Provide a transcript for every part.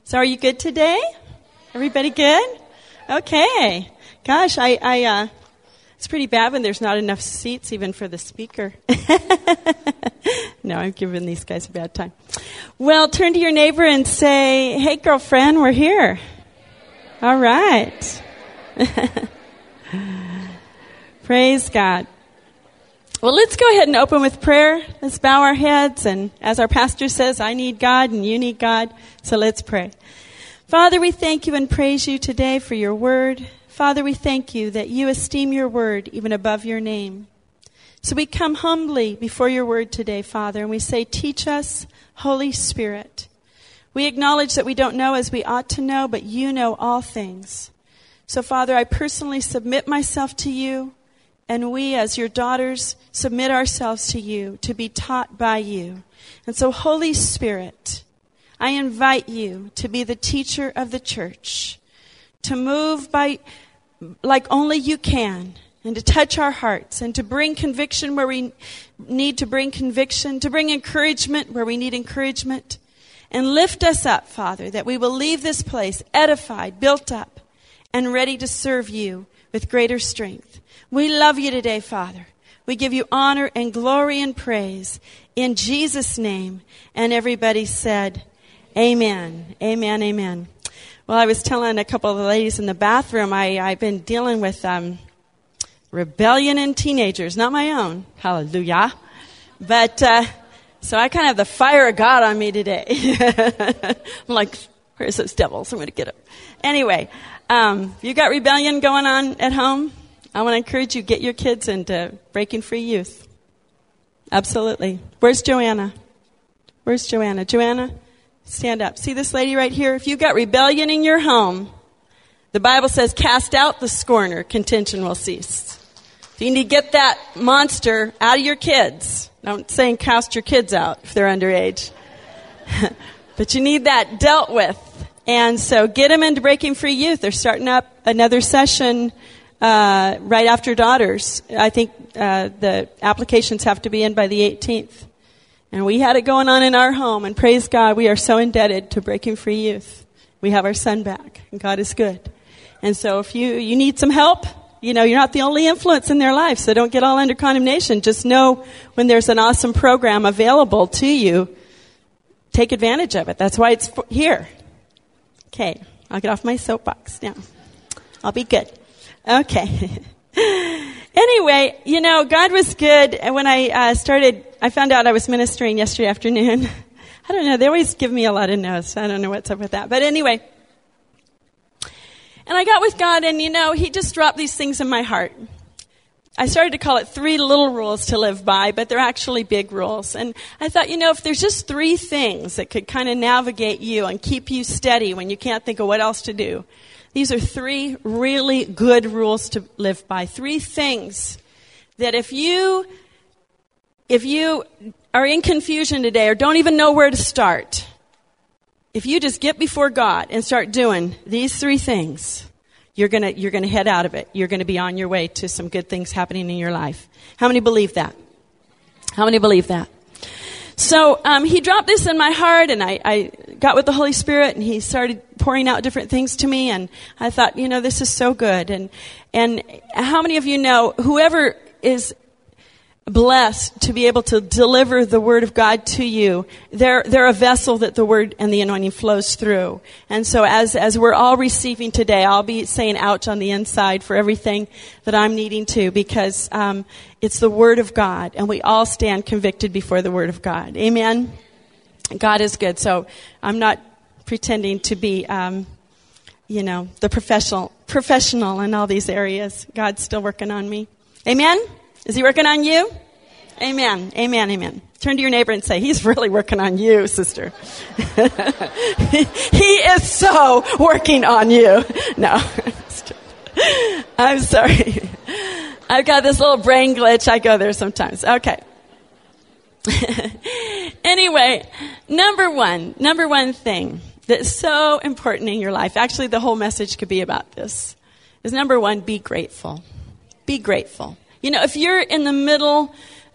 So are you good today? Everybody good? Okay. Gosh, it's pretty bad when there's not enough seats even for the speaker. No, I'm giving these guys a bad time. Well, turn to your neighbor and say, hey, girlfriend, we're here. All right. Praise God. Well, let's go ahead and open with prayer. Let's bow our heads. And as our pastor says, I need God and you need God. So let's pray. Father, we thank you and praise you today for your word. Father, we thank you that you esteem your word even above your name. So we come humbly before your word today, Father, and we say, teach us, Holy Spirit. We acknowledge that we don't know as we ought to know, but you know all things. So, Father, I personally submit myself to you. And we, as your daughters, submit ourselves to you to be taught by you. And so, Holy Spirit, I invite you to be the teacher of the church, to move by like only you can, and to touch our hearts, and to bring conviction where we need to bring conviction, to bring encouragement where we need encouragement, and lift us up, Father, that we will leave this place edified, built up, and ready to serve you with greater strength. We love you today, Father. We give you honor and glory and praise in Jesus' name. And everybody said, amen, amen, amen. Well, I was telling a couple of the ladies in the bathroom, I've been dealing with rebellion in teenagers, not my own. Hallelujah. But so I kind of have the fire of God on me today. I'm like, where's those devils? I'm going to get them. Anyway, you got rebellion going on at home? I want to encourage you, get your kids into Breaking Free Youth. Absolutely. Where's Joanna? Where's Joanna? Joanna, stand up. See this lady right here? If you've got rebellion in your home, the Bible says, cast out the scorner, contention will cease. So you need to get that monster out of your kids. I'm not saying cast your kids out if they're underage. But you need that dealt with. And so get them into Breaking Free Youth. They're starting up another session right after Daughters. I think the applications have to be in by the 18th. And we had it going on in our home. And praise God, we are so indebted to Breaking Free Youth. We have our son back. And God is good. And so if you need some help, you know, you're not the only influence in their life. So don't get all under condemnation. Just know when there's an awesome program available to you, take advantage of it. That's why it's here. Okay, I'll get off my soapbox now. I'll be good. Okay. Anyway, you know, God was good. And when I found out I was ministering yesterday afternoon. I don't know, they always give me a lot of no's. I don't know what's up with that. But anyway, and I got with God, and, you know, he just dropped these things in my heart. I started to call it 3 little rules to live by, but they're actually big rules. And I thought, you know, if there's just 3 things that could kind of navigate you and keep you steady when you can't think of what else to do, these are 3 really good rules to live by. 3 things that if you are in confusion today or don't even know where to start, if you just get before God and start doing these 3 things, you're gonna head out of it. You're gonna be on your way to some good things happening in your life. How many believe that? How many believe that? So he dropped this in my heart, and I got with the Holy Spirit, and he started pouring out different things to me, and I thought, you know, this is so good. And how many of you know, whoever is blessed to be able to deliver the Word of God to you, they're a vessel that the Word and the anointing flows through. And so as we're all receiving today, I'll be saying ouch on the inside for everything that I'm needing to, because it's the Word of God, and we all stand convicted before the Word of God. Amen? God is good. So I'm not pretending to be, the professional in all these areas. God's still working on me. Amen? Is he working on you? Amen. Amen. Amen. Turn to your neighbor and say, he's really working on you, sister. He is so working on you. No. I'm sorry. I've got this little brain glitch. I go there sometimes. Okay. Anyway, number one thing that's so important in your life, actually the whole message could be about this, is number 1, be grateful. Be grateful. You know, if you're in the middle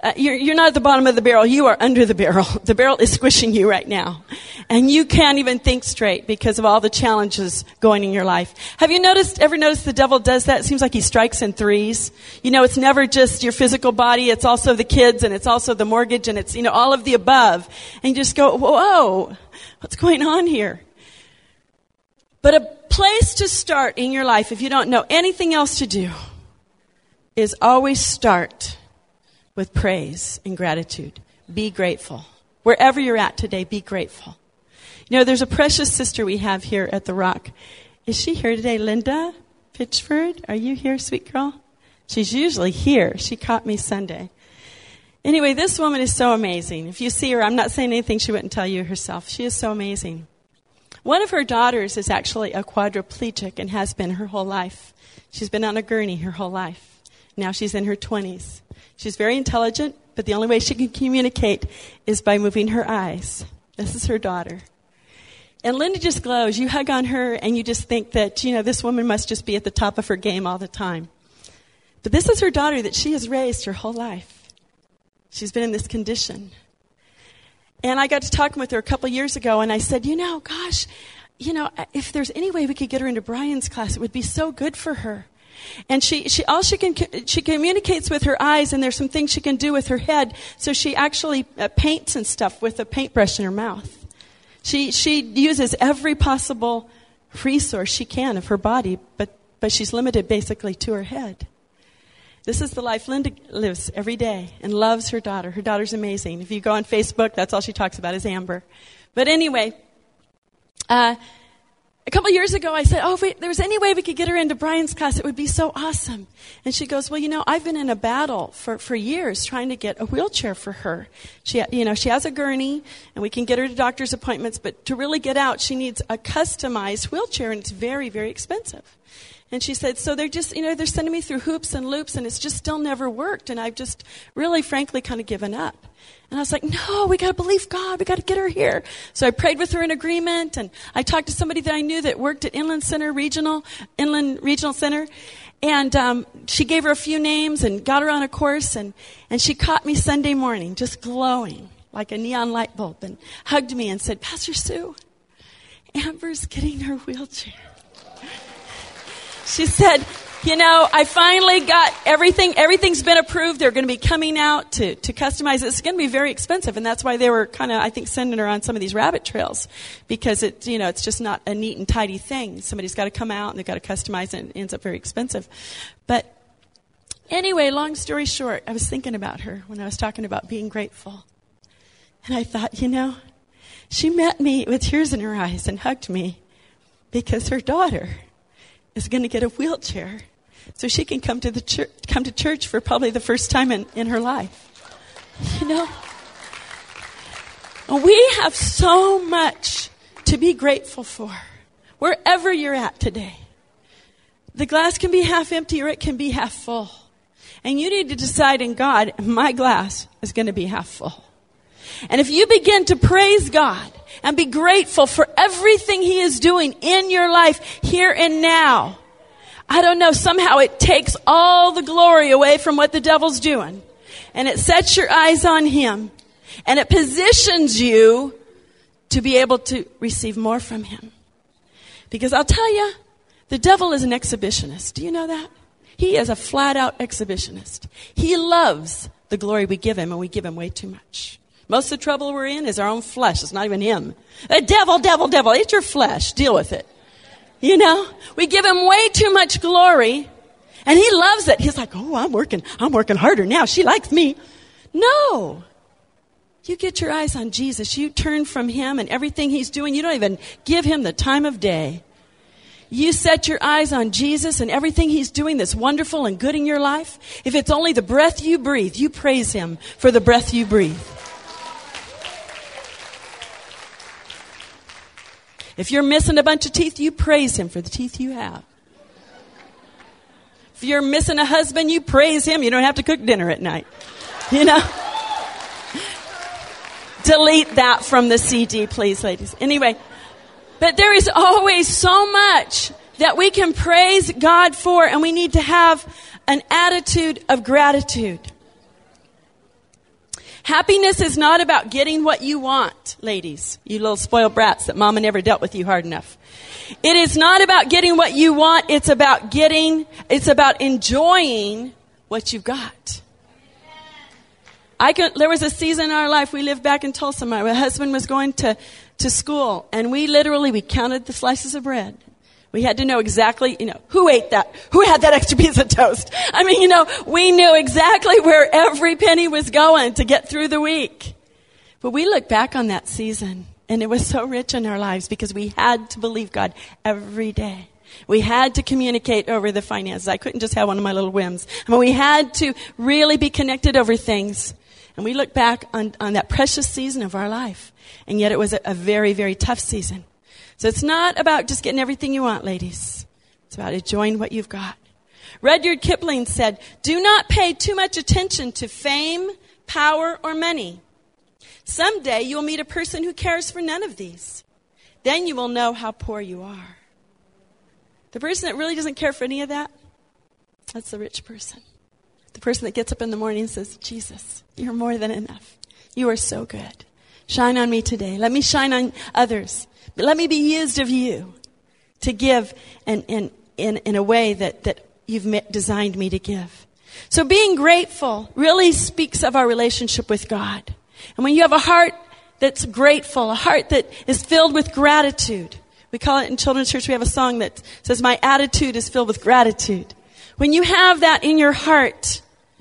you're not at the bottom of the barrel. You are under the barrel. The barrel is squishing you right now. And you can't even think straight because of all the challenges going in your life. Have you ever noticed the devil does that? It seems like he strikes in threes. It's never just your physical body. It's also the kids, and it's also the mortgage, and it's, all of the above. And you just go, whoa, what's going on here? But a place to start in your life, if you don't know anything else to do, is always start with praise and gratitude. Be grateful. Wherever you're at today, be grateful. There's a precious sister we have here at the Rock. Is she here today? Linda Pitchford? Are you here, sweet girl? She's usually here. She caught me Sunday. Anyway, this woman is so amazing. If you see her, I'm not saying anything she wouldn't tell you herself. She is so amazing. One of her daughters is actually a quadriplegic and has been her whole life. She's been on a gurney her whole life. Now she's in her 20s. She's very intelligent, but the only way she can communicate is by moving her eyes. This is her daughter. And Linda just glows. You hug on her and you just think that, this woman must just be at the top of her game all the time. But this is her daughter that she has raised her whole life. She's been in this condition. And I got to talking with her a couple years ago, and I said, gosh, if there's any way we could get her into Brian's class, it would be so good for her. And she communicates with her eyes, and there's some things she can do with her head. So she actually paints and stuff with a paintbrush in her mouth. She uses every possible resource she can of her body, but she's limited basically to her head. This is the life Linda lives every day and loves her daughter. Her daughter's amazing. If you go on Facebook, that's all she talks about is Amber. But anyway, a couple years ago, I said, if there was any way we could get her into Brian's class, it would be so awesome. And she goes, well, I've been in a battle for years trying to get a wheelchair for her. She has a gurney, and we can get her to doctor's appointments, but to really get out, she needs a customized wheelchair, and it's very, very expensive. And she said, so they're just, they're sending me through hoops and loops, and it's just still never worked, and I've just really, frankly, kind of given up. And I was like, no, we got to believe God. We got to get her here. So I prayed with her in agreement, and I talked to somebody that I knew that worked at Inland Regional Center, and she gave her a few names and got her on a course, and she caught me Sunday morning, just glowing like a neon light bulb, and hugged me and said, Pastor Sue, Amber's getting her wheelchair. She said, I finally got everything. Everything's been approved. They're going to be coming out to customize it. It's going to be very expensive. And that's why they were kind of, I think, sending her on some of these rabbit trails. Because it's just not a neat and tidy thing. Somebody's got to come out and they've got to customize it, and it ends up very expensive. But anyway, long story short, I was thinking about her when I was talking about being grateful. And I thought, she met me with tears in her eyes and hugged me because her daughter is going to get a wheelchair so she can come to church for probably the first time in her life. We have so much to be grateful for wherever you're at today. The glass can be half empty or it can be half full. And you need to decide in God, my glass is going to be half full. And if you begin to praise God and be grateful for everything He is doing in your life here and now, I don't know, somehow it takes all the glory away from what the devil's doing. And it sets your eyes on Him. And it positions you to be able to receive more from Him. Because I'll tell you, the devil is an exhibitionist. Do you know that? He is a flat-out exhibitionist. He loves the glory we give him, and we give him way too much. Most of the trouble we're in is our own flesh. It's not even him. The devil, it's your flesh. Deal with it. We give him way too much glory, and he loves it. He's like, oh, I'm working harder now. She likes me. No. You get your eyes on Jesus. You turn from him and everything he's doing. You don't even give him the time of day. You set your eyes on Jesus and everything he's doing that's wonderful and good in your life. If it's only the breath you breathe, you praise him for the breath you breathe. If you're missing a bunch of teeth, you praise him for the teeth you have. If you're missing a husband, you praise him. You don't have to cook dinner at night. Delete that from the CD, please, ladies. Anyway, but there is always so much that we can praise God for, and we need to have an attitude of gratitude. Happiness is not about getting what you want, ladies, you little spoiled brats that mama never dealt with you hard enough. It is not about getting what you want. It's about enjoying what you've got. There was a season in our life, we lived back in Tulsa. My husband was going to school, and we counted the slices of bread. We had to know exactly, who ate that, who had that extra piece of toast. I mean, we knew exactly where every penny was going to get through the week. But we look back on that season, and it was so rich in our lives because we had to believe God every day. We had to communicate over the finances. I couldn't just have one of my little whims. I mean, we had to really be connected over things. And we look back on that precious season of our life. And yet it was a very, very tough season. So it's not about just getting everything you want, ladies. It's about enjoying what you've got. Rudyard Kipling said, "Do not pay too much attention to fame, power, or money. Someday you'll meet a person who cares for none of these. Then you will know how poor you are." The person that really doesn't care for any of that, that's the rich person. The person that gets up in the morning and says, "Jesus, you're more than enough. You are so good. Shine on me today. Let me shine on others. But let me be used of you to give in a way that you've designed me to give." So being grateful really speaks of our relationship with God. And when you have a heart that's grateful, a heart that is filled with gratitude, we call it in Children's Church, we have a song that says, "My attitude is filled with gratitude." When you have that in your heart,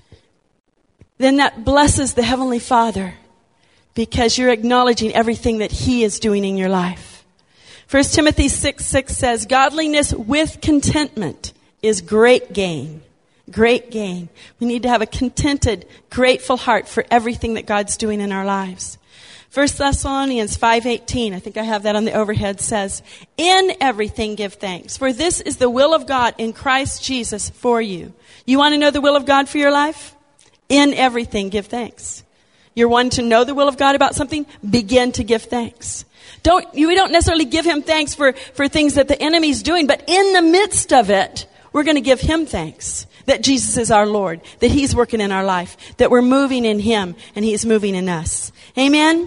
then that blesses the Heavenly Father because you're acknowledging everything that He is doing in your life. 1 Timothy 6:6 says, "Godliness with contentment is great gain." Great gain. We need to have a contented, grateful heart for everything that God's doing in our lives. 1 Thessalonians 5:18, I think I have that on the overhead, says, "In everything give thanks, for this is the will of God in Christ Jesus for you." You want to know the will of God for your life? In everything give thanks. You're wanting to know the will of God about something? Begin to give thanks. We don't necessarily give Him thanks for things that the enemy's doing, but in the midst of it, we're going to give Him thanks. That Jesus is our Lord, that He's working in our life, that we're moving in Him and He's moving in us. Amen?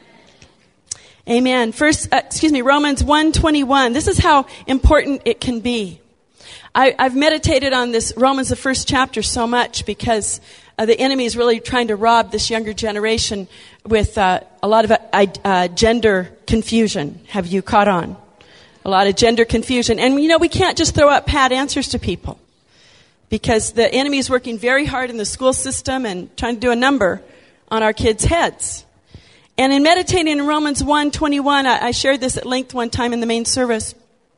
Amen. Romans 1:21. This is how important it can be. I've meditated on this Romans, the first chapter, so much because the enemy is really trying to rob this younger generation with a lot of gender confusion. Have you caught on? A lot of gender confusion. And, we can't just throw out pat answers to people because the enemy is working very hard in the school system and trying to do a number on our kids' heads. And in meditating in Romans 1:21, I shared this at length one time in the main service.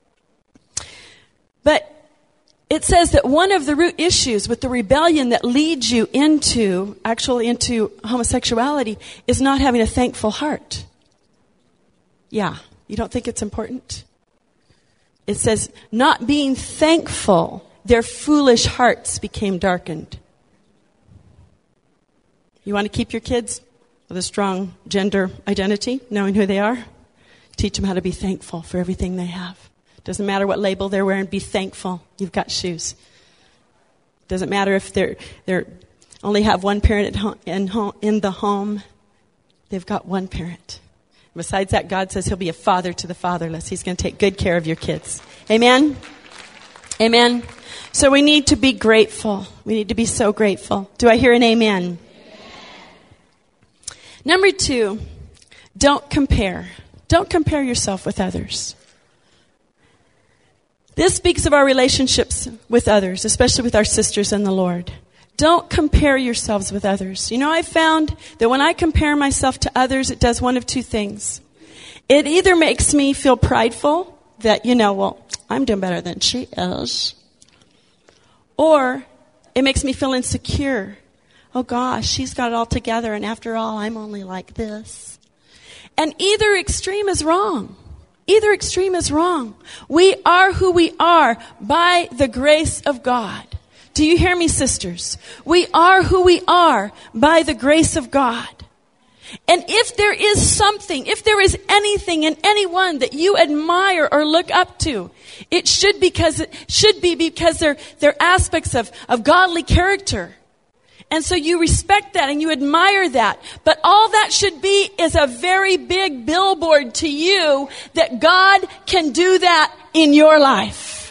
But it says that one of the root issues with the rebellion that leads you into homosexuality is not having a thankful heart. Yeah, you don't think it's important? It says, not being thankful, their foolish hearts became darkened. You want to keep your kids with a strong gender identity, knowing who they are? Teach them how to be thankful for everything they have. Doesn't matter what label they're wearing, be thankful. You've got shoes. Doesn't matter if they're only have one parent in the home. They've got one parent. Besides that, God says He'll be a father to the fatherless. He's going to take good care of your kids. Amen? Amen? So we need to be grateful. We need to be so grateful. Do I hear an amen? Amen. Number 2, don't compare. Don't compare yourself with others. This speaks of our relationships with others, especially with our sisters in the Lord. Don't compare yourselves with others. I found that when I compare myself to others, it does one of two things. It either makes me feel prideful that, I'm doing better than she is. Or it makes me feel insecure. Oh gosh, she's got it all together, and after all, I'm only like this. And either extreme is wrong. Either extreme is wrong. We are who we are by the grace of God. Do you hear me, sisters? We are who we are by the grace of God. And if there is something, if there is anything in anyone that you admire or look up to, it should be because they're aspects of godly character. And so you respect that and you admire that. But all that should be is a very big billboard to you that God can do that in your life.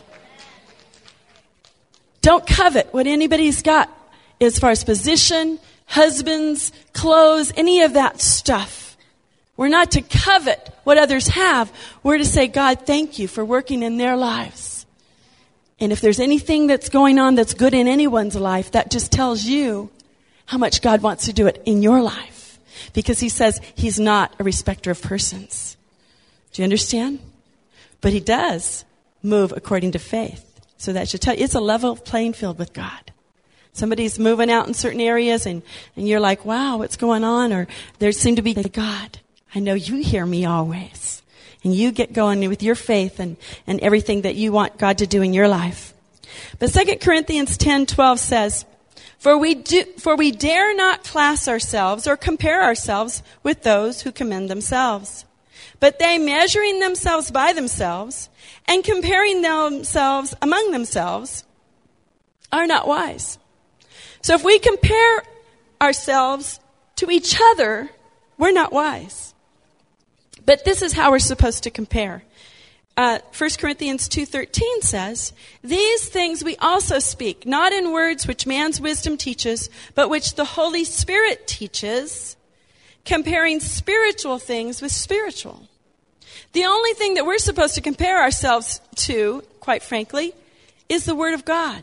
Don't covet what anybody's got as far as position, husbands, clothes, any of that stuff. We're not to covet what others have. We're to say, God, thank you for working in their lives. And if there's anything that's going on that's good in anyone's life, that just tells you how much God wants to do it in your life. Because he says he's not a respecter of persons. Do you understand? But he does move according to faith. So that should tell you it's a level playing field with God. Somebody's moving out in certain areas and you're like, wow, what's going on? Or there seem to be, God, I know you hear me always. And you get going with your faith and everything that you want God to do in your life. But 2 Corinthians 10:12 says, For we dare not class ourselves or compare ourselves with those who commend themselves. But they, measuring themselves by themselves and comparing themselves among themselves, are not wise. So if we compare ourselves to each other, we're not wise. But this is how we're supposed to compare. 1 Corinthians 2:13 says, These things we also speak, not in words which man's wisdom teaches, but which the Holy Spirit teaches, comparing spiritual things with spiritual. The only thing that we're supposed to compare ourselves to, quite frankly, is the Word of God.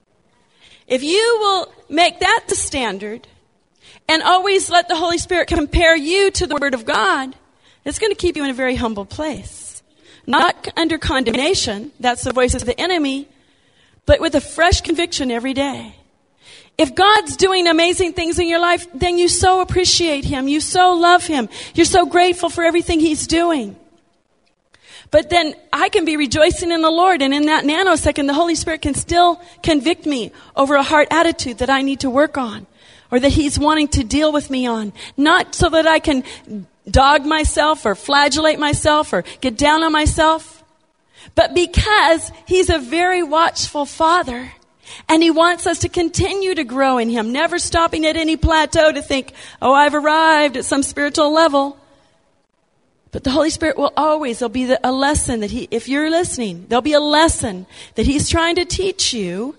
If you will make that the standard and always let the Holy Spirit compare you to the Word of God, it's going to keep you in a very humble place. Not under condemnation, that's the voice of the enemy, but with a fresh conviction every day. If God's doing amazing things in your life, then you so appreciate Him. You so love Him. You're so grateful for everything He's doing. But then I can be rejoicing in the Lord, and in that nanosecond, the Holy Spirit can still convict me over a heart attitude that I need to work on, or that He's wanting to deal with me on. Not so that I can dog myself or flagellate myself or get down on myself, but because He's a very watchful Father, and He wants us to continue to grow in Him, never stopping at any plateau to think, oh, I've arrived at some spiritual level. But the Holy Spirit will always, there'll be a lesson that if you're listening, there'll be a lesson that He's trying to teach you,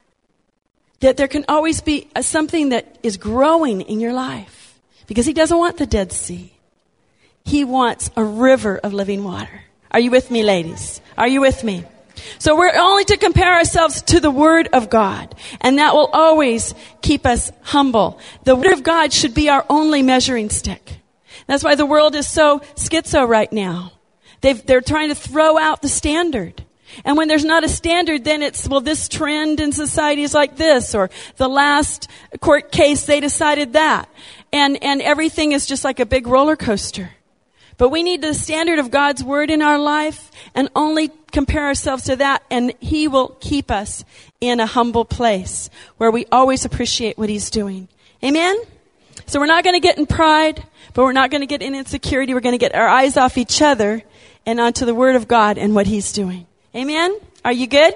that there can always be something that is growing in your life. Because He doesn't want the Dead Sea. He wants a river of living water. Are you with me, ladies? Are you with me? So we're only to compare ourselves to the Word of God. And that will always keep us humble. The Word of God should be our only measuring stick. That's why the world is so schizo right now. They're trying to throw out the standard. And when there's not a standard, then it's, well, this trend in society is like this, or the last court case, they decided that. And everything is just like a big roller coaster. But we need the standard of God's Word in our life and only compare ourselves to that, and He will keep us in a humble place where we always appreciate what He's doing. Amen? So we're not going to get in pride, but we're not going to get in insecurity. We're going to get our eyes off each other and onto the Word of God and what He's doing. Amen? Are you good?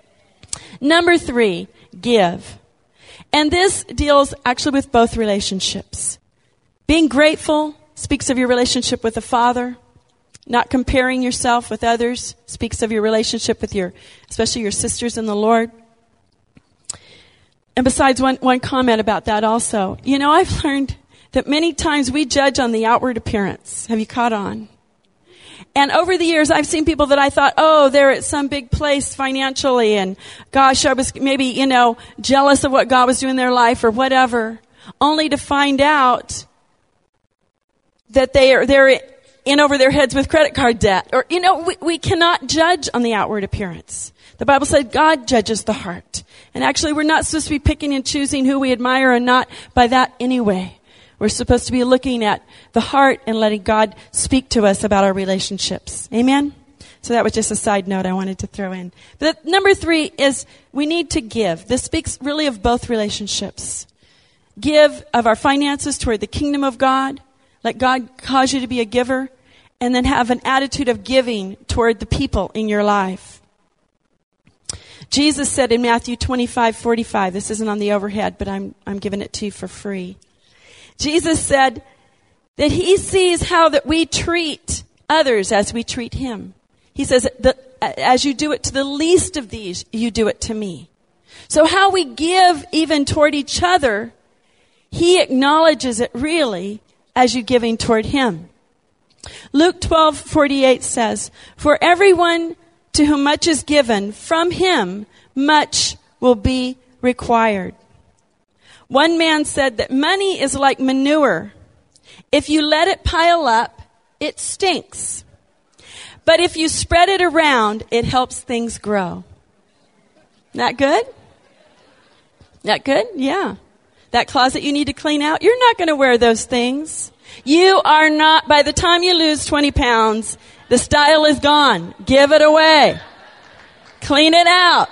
Number 3, give. And this deals actually with both relationships. Being grateful speaks of your relationship with the Father. Not comparing yourself with others speaks of your relationship with especially your sisters in the Lord. And besides, one comment about that also. You know, I've learned that many times we judge on the outward appearance. Have you caught on? And over the years, I've seen people that I thought, oh, they're at some big place financially, and gosh, I was maybe, jealous of what God was doing in their life or whatever, only to find out that they're in over their heads with credit card debt. Or, we cannot judge on the outward appearance. The Bible said God judges the heart. And actually, we're not supposed to be picking and choosing who we admire and not by that anyway. We're supposed to be looking at the heart and letting God speak to us about our relationships. Amen? So that was just a side note I wanted to throw in. But number 3 is we need to give. This speaks really of both relationships. Give of our finances toward the kingdom of God. Let God cause you to be a giver. And then have an attitude of giving toward the people in your life. Jesus said in Matthew 25:45, this isn't on the overhead, but I'm giving it to you for free. Jesus said that he sees how that we treat others as we treat him. He says, as you do it to the least of these, you do it to me. So how we give even toward each other, he acknowledges it really as you giving toward him. Luke 12:48 says, for everyone to whom much is given, from him much will be required. One man said that money is like manure. If you let it pile up, it stinks. But if you spread it around, it helps things grow. That good? That good? Yeah. That closet you need to clean out, you're not going to wear those things. You are not, by the time you lose 20 pounds, the style is gone. Give it away. Clean it out.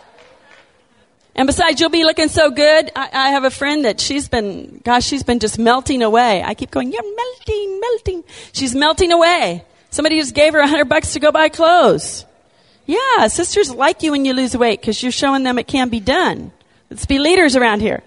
And besides, you'll be looking so good. I have a friend that she's been just melting away. I keep going, you're melting. She's melting away. Somebody just gave her $100 to go buy clothes. Yeah, sisters like you when you lose weight because you're showing them it can be done. Let's be leaders around here.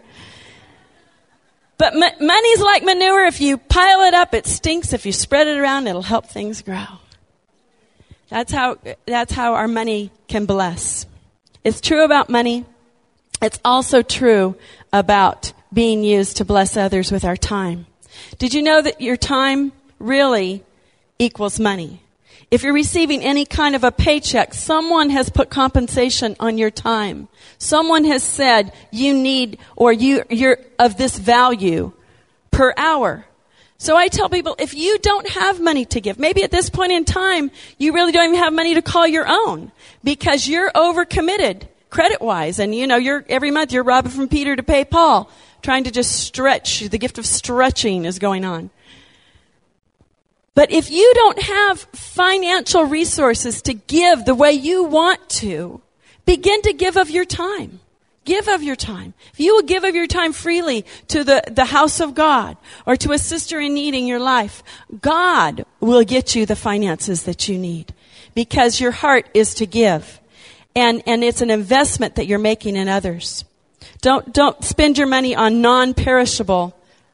But money's like manure. If you pile it up, it stinks. If you spread it around, it'll help things grow. That's how our money can bless. It's true about money. It's also true about being used to bless others with our time. Did you know that your time really equals money? If you're receiving any kind of a paycheck, someone has put compensation on your time. Someone has said you need, or you're of this value per hour. So I tell people, if you don't have money to give, maybe at this point in time, you really don't even have money to call your own because you're overcommitted credit-wise. And every month you're robbing from Peter to pay Paul, trying to just stretch. The gift of stretching is going on. But if you don't have financial resources to give the way you want to, begin to give of your time. Give of your time. If you will give of your time freely to the house of God or to a sister in need in your life, God will get you the finances that you need because your heart is to give. And it's an investment that you're making in others. Don't spend your money on perishable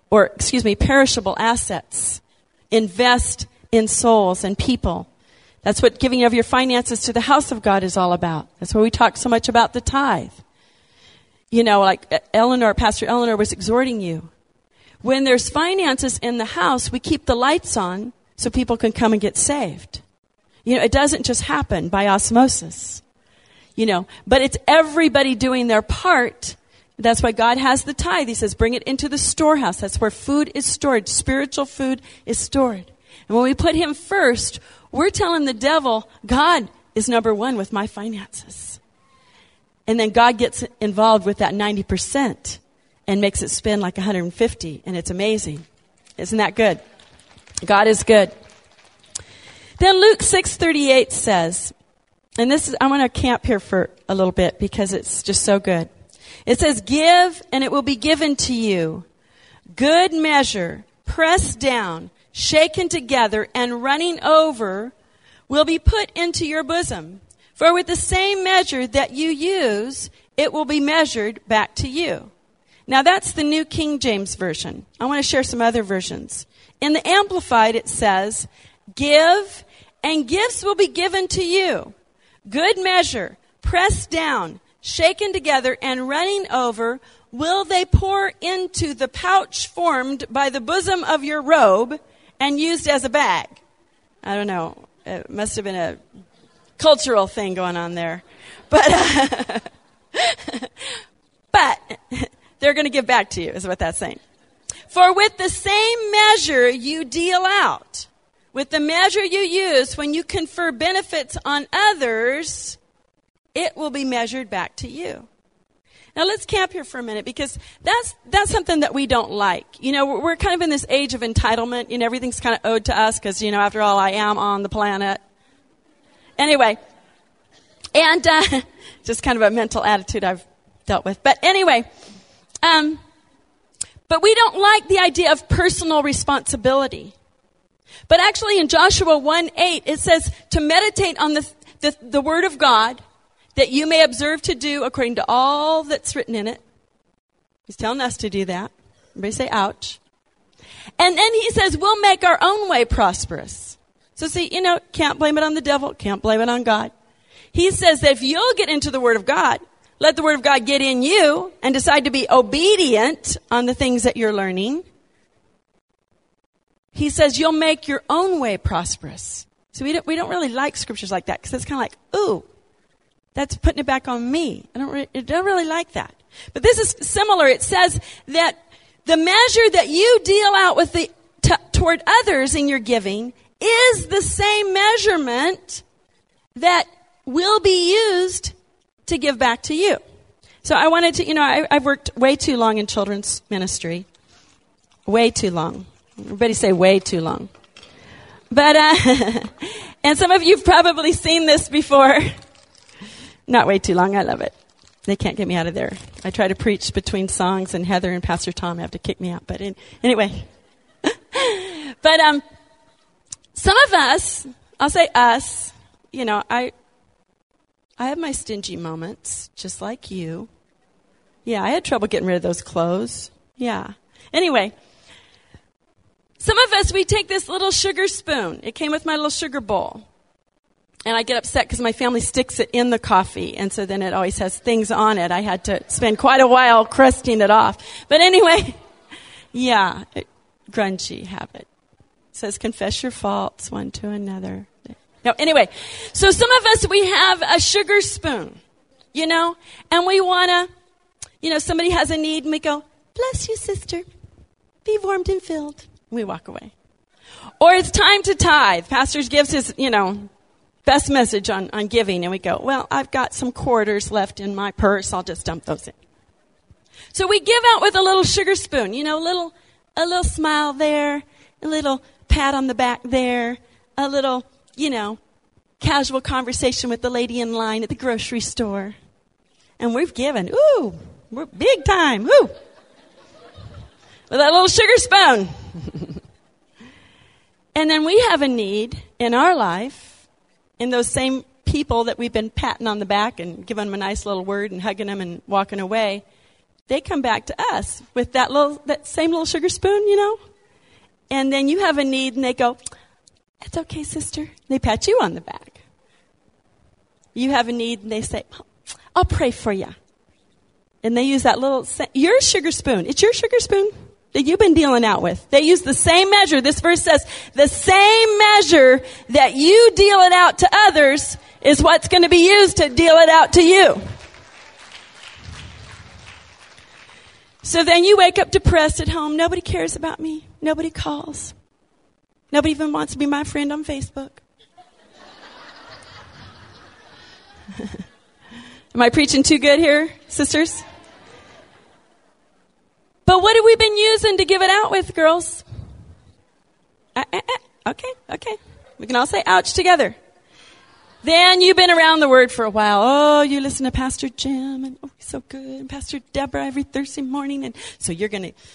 assets. Invest in souls and people. That's what giving of your finances to the house of God is all about. That's why we talk so much about the tithe. Like Pastor Eleanor was exhorting you. When there's finances in the house, we keep the lights on so people can come and get saved. It doesn't just happen by osmosis. But it's everybody doing their part. That's why God has the tithe. He says, bring it into the storehouse. That's where food is stored. Spiritual food is stored. And when we put him first, we're telling the devil, God is number one with my finances. And then God gets involved with that 90% and makes it spend like 150. And it's amazing. Isn't that good? God is good. Then Luke 6:38 says, and I want to camp here for a little bit because it's just so good. It says, give and it will be given to you. Good measure, pressed down, shaken together, and running over will be put into your bosom. For with the same measure that you use, it will be measured back to you. Now that's the New King James Version. I want to share some other versions. In the Amplified, it says, give and gifts will be given to you. Good measure, pressed down, shaken together and running over, will they pour into the pouch formed by the bosom of your robe and used as a bag. I don't know. It must have been a cultural thing going on there. But they're going to give back to you is what that's saying. For with the same measure you deal out, with the measure you use when you confer benefits on others, it will be measured back to you. Now let's camp here for a minute because that's something that we don't like. We're kind of in this age of entitlement. Everything's kind of owed to us because, after all, I am on the planet. Anyway, and just kind of a mental attitude I've dealt with. But anyway, but we don't like the idea of personal responsibility. But actually in Joshua 1:8, it says to meditate on the Word of God, that you may observe to do according to all that's written in it. He's telling us to do that. Everybody say, ouch. And then he says, we'll make our own way prosperous. So see, can't blame it on the devil, can't blame it on God. He says that if you'll get into the Word of God, let the Word of God get in you and decide to be obedient on the things that you're learning, he says you'll make your own way prosperous. So we don't really like scriptures like that because it's kind of like, ooh, that's putting it back on me. I don't really like that. But this is similar. It says that the measure that you deal out with toward others in your giving is the same measurement that will be used to give back to you. So I wanted to, I've worked way too long in children's ministry. Way too long. Everybody say way too long. But, and some of you have probably seen this before. Not way too long. I love it. They can't get me out of there. I try to preach between songs, and Heather and Pastor Tom have to kick me out. But anyway. But some of us, I'll say us, I have my stingy moments, just like you. Yeah, I had trouble getting rid of those clothes. Yeah. Anyway, some of us, we take this little sugar spoon. It came with my little sugar bowl. And I get upset because my family sticks it in the coffee. And so then it always has things on it. I had to spend quite a while crusting it off. But anyway, yeah, grungy habit. It says, confess your faults one to another. No, anyway, so some of us, we have a sugar spoon, and we want to, somebody has a need and we go, bless you, sister. Be warmed and filled. We walk away. Or it's time to tithe. Pastor gives his, best message on giving, and we go, well, I've got some quarters left in my purse. I'll just dump those in. So we give out with a little sugar spoon, a little smile there, a little pat on the back there, a little, casual conversation with the lady in line at the grocery store. And we've given, we're big time, with that little sugar spoon. And then we have a need in our life, in those same people that we've been patting on the back and giving them a nice little word and hugging them and walking away, they come back to us with that same little sugar spoon, And then you have a need and they go, it's okay, sister. They pat you on the back. You have a need and they say, I'll pray for you. And they use that your sugar spoon. It's your sugar spoon that you've been dealing out with. They use the same measure. This verse says, the same measure that you deal it out to others is what's going to be used to deal it out to you. So then you wake up depressed at home. Nobody cares about me. Nobody calls. Nobody even wants to be my friend on Facebook. Am I preaching too good here, sisters? But what have we been using to give it out with, girls? Okay. We can all say ouch together. Then you've been around the Word for a while. Oh, you listen to Pastor Jim, and oh, he's so good, and Pastor Deborah every Thursday morning, and so you're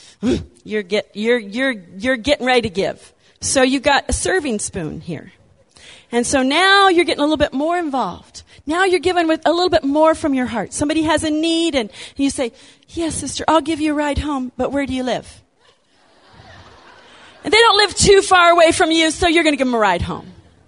getting ready to give. So you got a serving spoon here. And so now you're getting a little bit more involved. Now you're giving with a little bit more from your heart. Somebody has a need and you say, yes, sister, I'll give you a ride home, but where do you live? And they don't live too far away from you, so you're going to give them a ride home.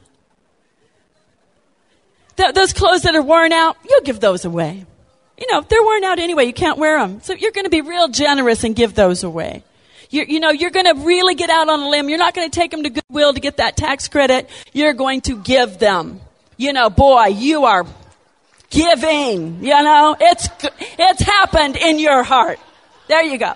Those clothes that are worn out, you'll give those away. They're worn out anyway. You can't wear them. So you're going to be real generous and give those away. You're going to really get out on a limb. You're not going to take them to Goodwill to get that tax credit. You're going to give them. Boy, you are giving. It's happened in your heart. There you go.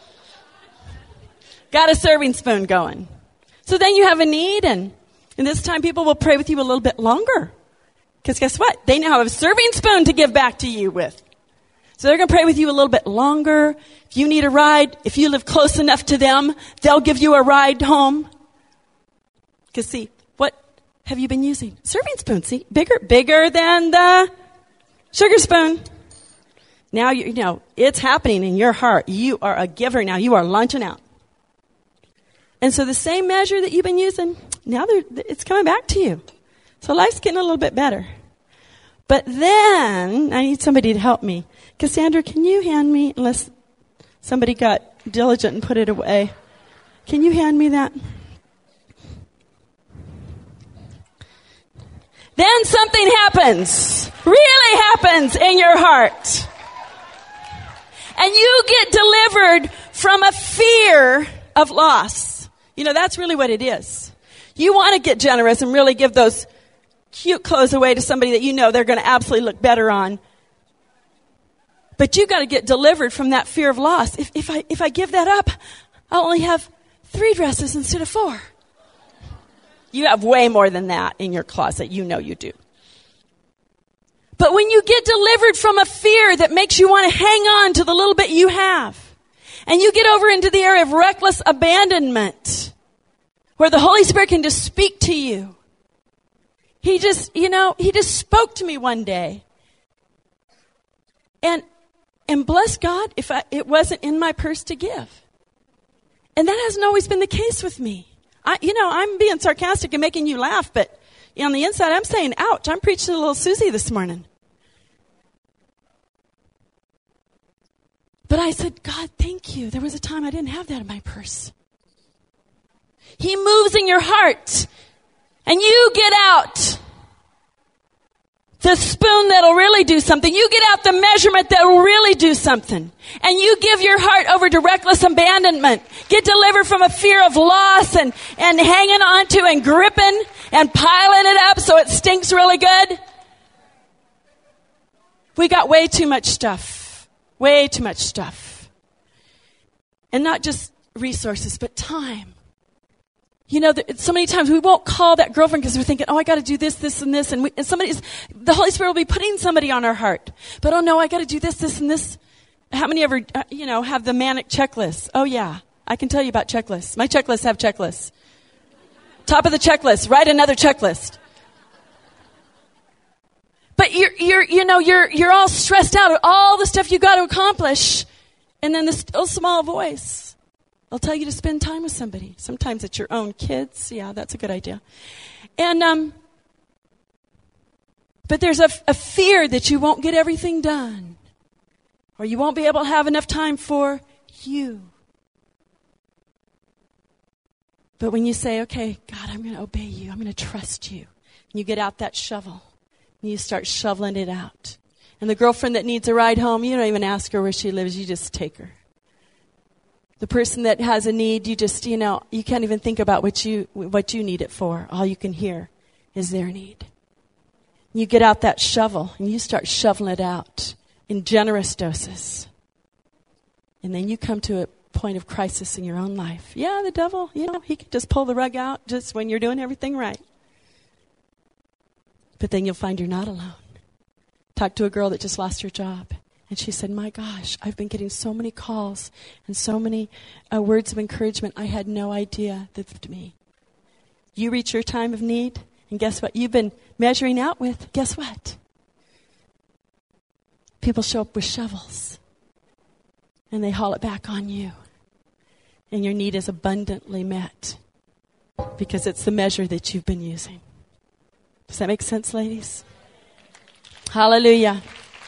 Got a serving spoon going. So then you have a need, and this time people will pray with you a little bit longer. Because guess what? They now have a serving spoon to give back to you with. So they're going to pray with you a little bit longer. If you need a ride, if you live close enough to them, they'll give you a ride home. Because see, what have you been using? Serving spoon, see? Bigger than the sugar spoon. Now, it's happening in your heart. You are a giver now. You are launching out. And so the same measure that you've been using, now it's coming back to you. So life's getting a little bit better. But then, I need somebody to help me. Cassandra, can you hand me, unless somebody got diligent and put it away, can you hand me that? Then something happens, really happens in your heart. And you get delivered from a fear of loss. You know, that's really what it is. You want to get generous and really give those cute clothes away to somebody that you know they're going to absolutely look better on. But you got to get delivered from that fear of loss. If I give that up, I'll only have 3 dresses instead of 4. You have way more than that in your closet. You know you do. But when you get delivered from a fear that makes you want to hang on to the little bit you have, and you get over into the area of reckless abandonment, where the Holy Spirit can just speak to you. He just spoke to me one day. And bless God, it wasn't in my purse to give. And that hasn't always been the case with me. I'm being sarcastic and making you laugh, but on the inside, I'm saying, ouch, I'm preaching to little Susie this morning. But I said, God, thank you. There was a time I didn't have that in my purse. He moves in your heart, and you get out the spoon that'll really do something. You get out the measurement that'll really do something. And you give your heart over to reckless abandonment. Get delivered from a fear of loss and hanging on to and gripping and piling it up so it stinks really good. We got way too much stuff. Way too much stuff. And not just resources, but time. You know, so many times we won't call that girlfriend because we're thinking, oh, I got to do this, this, and this. And the Holy Spirit will be putting somebody on our heart. But, oh, no, I got to do this, this, and this. How many ever, have the manic checklist? Oh, yeah. I can tell you about checklists. My checklists have checklists. Top of the checklist, write another checklist. But you're all stressed out at all the stuff you got to accomplish. And then this still small voice, they'll tell you to spend time with somebody. Sometimes it's your own kids. Yeah, that's a good idea. And but there's a fear that you won't get everything done, or you won't be able to have enough time for you. But when you say, okay, God, I'm going to obey you. I'm going to trust you. And you get out that shovel, and you start shoveling it out. And the girlfriend that needs a ride home, you don't even ask her where she lives. You just take her. The person that has a need, you just, you can't even think about what you need it for. All you can hear is their need. You get out that shovel and you start shoveling it out in generous doses. And then you come to a point of crisis in your own life. Yeah, the devil, he can just pull the rug out just when you're doing everything right. But then you'll find you're not alone. Talked to a girl that just lost her job. And she said, my gosh, I've been getting so many calls and so many words of encouragement. I had no idea that me. You reach your time of need, and guess what? You've been measuring out with, guess what? People show up with shovels, and they haul it back on you. And your need is abundantly met because it's the measure that you've been using. Does that make sense, ladies? Hallelujah.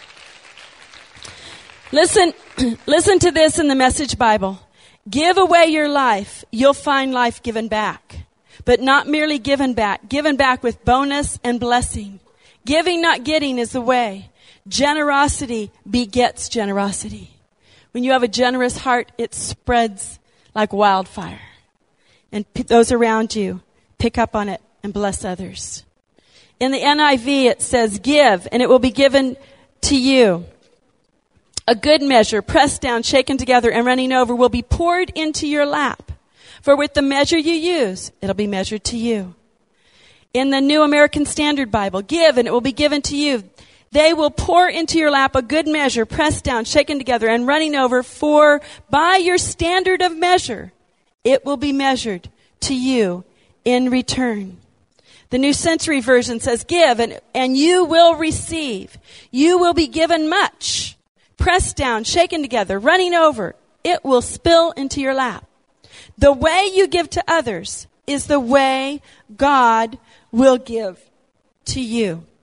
Listen to this in the Message Bible. Give away your life. You'll find life given back. But not merely given back with bonus and blessing. Giving, not getting is the way. Generosity begets generosity. When you have a generous heart, it spreads like wildfire. And those around you pick up on it and bless others. In the NIV, it says, give, and it will be given to you. A good measure, pressed down, shaken together, and running over will be poured into your lap. For with the measure you use, it'll be measured to you. In the New American Standard Bible, give, and it will be given to you. They will pour into your lap a good measure, pressed down, shaken together, and running over. For by your standard of measure, it will be measured to you in return. The New Century Version says, give, and you will receive. You will be given much. Pressed down, shaken together, running over. It will spill into your lap. The way you give to others is the way God will give to you.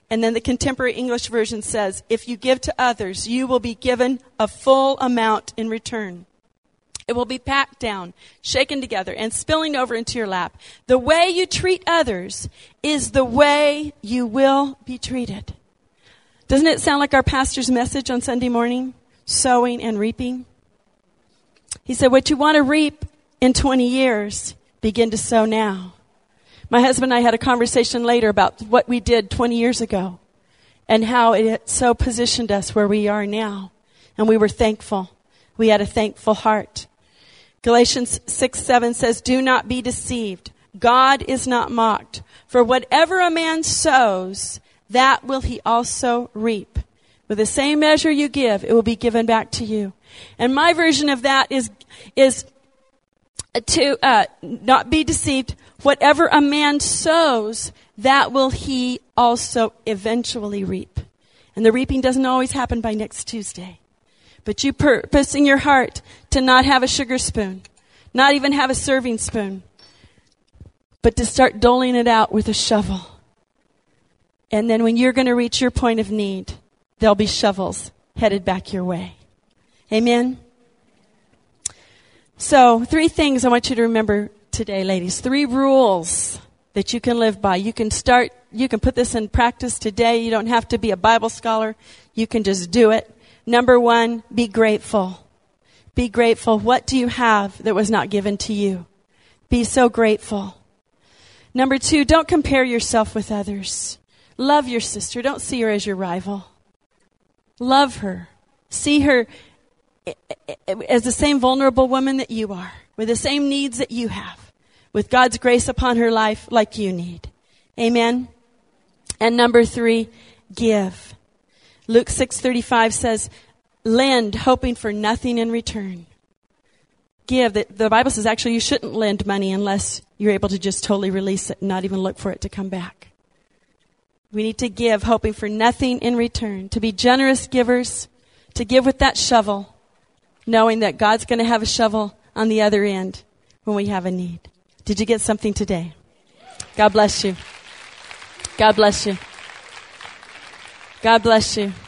And then the Contemporary English Version says, if you give to others, you will be given a full amount in return. It will be packed down, shaken together, and spilling over into your lap. The way you treat others is the way you will be treated. Doesn't it sound like our pastor's message on Sunday morning? Sowing and reaping. He said, what you want to reap in 20 years, begin to sow now. My husband and I had a conversation later about what we did 20 years ago and how it so positioned us where we are now. And we were thankful. We had a thankful heart. Galatians 6:7 says, do not be deceived. God is not mocked. For whatever a man sows, that will he also reap. With the same measure you give, it will be given back to you. And my version of that is to not be deceived. Whatever a man sows, that will he also eventually reap. And the reaping doesn't always happen by next Tuesday. But you purpose in your heart to not have a sugar spoon, not even have a serving spoon, but to start doling it out with a shovel. And then when you're going to reach your point of need, there'll be shovels headed back your way. Amen? So, 3 things I want you to remember today, ladies. 3 rules that you can live by. You can put this in practice today. You don't have to be a Bible scholar. You can just do it. Number 1, be grateful. Be grateful. What do you have that was not given to you? Be so grateful. Number 2, don't compare yourself with others. Love your sister. Don't see her as your rival. Love her. See her as the same vulnerable woman that you are, with the same needs that you have, with God's grace upon her life like you need. Amen? And number 3, give. Luke 6:35 says, lend, hoping for nothing in return. Give. The Bible says actually you shouldn't lend money unless you're able to just totally release it and not even look for it to come back. We need to give, hoping for nothing in return. To be generous givers, to give with that shovel, knowing that God's going to have a shovel on the other end when we have a need. Did you get something today? God bless you. God bless you. God bless you.